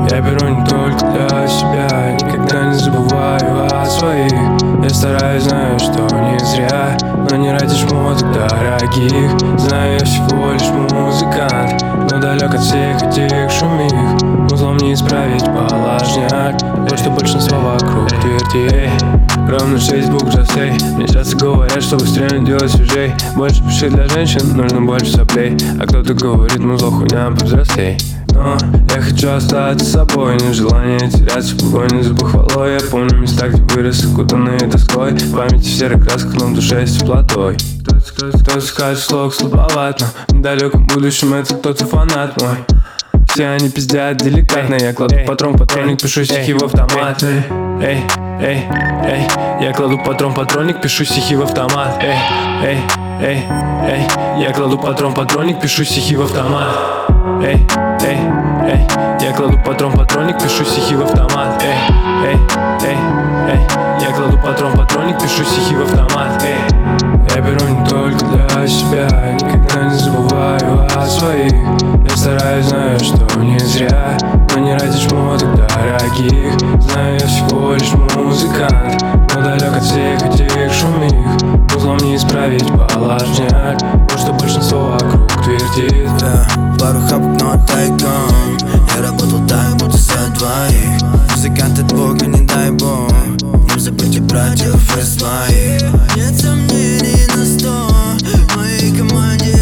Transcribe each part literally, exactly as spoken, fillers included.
Я беру не только для себя, никогда не забываю о своих. Я стараюсь, знаю, что не зря, но не ради шмоток дорогих. Знаю, я всего лишь музыкант, но далек от всех этих шумих. Узлом не исправить положняк, то, что большинство вокруг твердей. Ровно шесть букв за сей. Мне часто говорят, что быстрее делать свежей. Больше пиши для женщин, нужно больше соплей. А кто-то говорит, музло хуйня, повзрослей. Но я хочу остаться собой, нет желания теряться в погоне за похвалой. Я помню места, где вырос, окутанные тоской. В памяти в серых красках, но в душе с теплотой. Кто-то скажет, кто-то скажет, слог слабоват, но в далеком будущем это кто-то фанат мой. Все они пиздят деликатно. Я кладу патрон, патронник, пишу стихи в автомат. Эй, эй, эй, я кладу патрон, патронник, пишу стихи в автомат. Эй, эй, эй, эй, я кладу патрон, патронник, пишу стихи в автомат. Эй, эй, эй, я кладу патрон, патронник, пишу стихи в автомат. Эй, эй, эй, эй, я кладу патрон, патронник, пишу стихи в автомат. Эй, я беру не только для себя, никогда не забываю о своих. Я стараюсь, знаю, что не зря, но не ради шмоток дорогих. Знаю, я всего лишь музыкант, но далек от всех этих шумих. Узлом не исправить положняк, то, что большинство вокруг твердит. Да, пару хапок, но тайком. Я работал так, будто за двоих. Музыкант от Бога, не дай Бог. Не забудьте братьев и своих. Нет сомнений на сто, в моей команде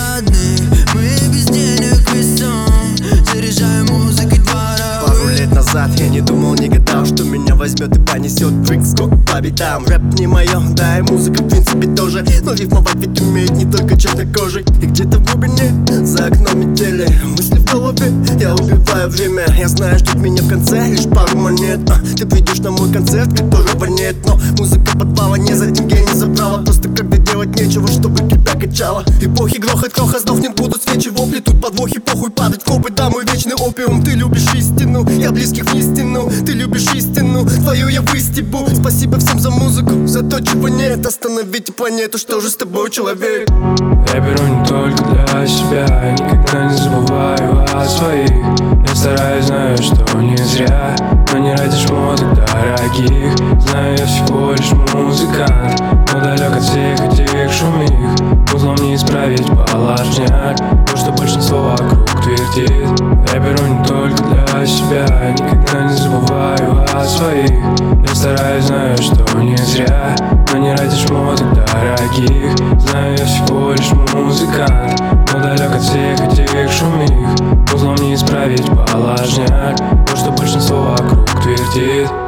родных. Мы без денег весь сон, заряжаем музыкой двора. Пару лет назад я не думал, не гадал, что меня возьмет и понесет дрик скок по битам. Рэп не мое, да и музыка в принципе тоже. Но рифмовать ведь умеет не только чернокожий. И где-то в глубине, за окном метели, мысли в голове, я убиваю время. Я знаю, ждет меня в конце лишь пару монет. а, Ты придешь на мой концерт, которого нет. Но музыка подвала не за деньги, не за право. Просто когда делать нечего, чтобы тебя качало. Эпохи грохот, кроха, сдохнет, будут свечи, вопли. Тут подвохи, похуй падать в копы, да, мой вечный опиум. Ты любишь истину, я близких в истину. Ты любишь истину, твою я выстебу. Спасибо всем за музыку, за то, чего нет. Остановите планету, что же с тобой, человек? Я беру не только для себя, никогда не забываю о своих. Я стараюсь, знаю, что не зря, но не ради шмоток дорогих. Знаю, я всего лишь музыкант, но далек от всех этих шумих. Узлом не исправить положняк, то, что большинство вокруг твердит. Я беру не только для себя, никогда не забываю о своих. Я стараюсь, знаю, что не зря, но не ради шмоток дорогих. Знаю, я всего лишь музыкант, но далек от всех этих шумих. Узлом не исправить положняк, то, что большинство вокруг твердит.